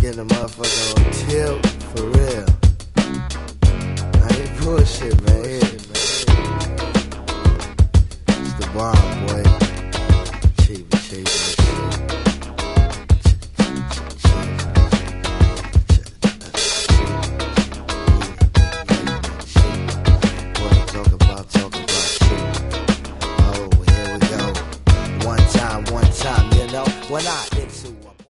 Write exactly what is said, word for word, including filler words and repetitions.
getting a motherfucker on tilt for real. I ain't bullshit, man. It's the bomb, boy. Cheap, cheap, shit. Talk about, talk about shit. Oh, here we go. One time, one time, you know, when I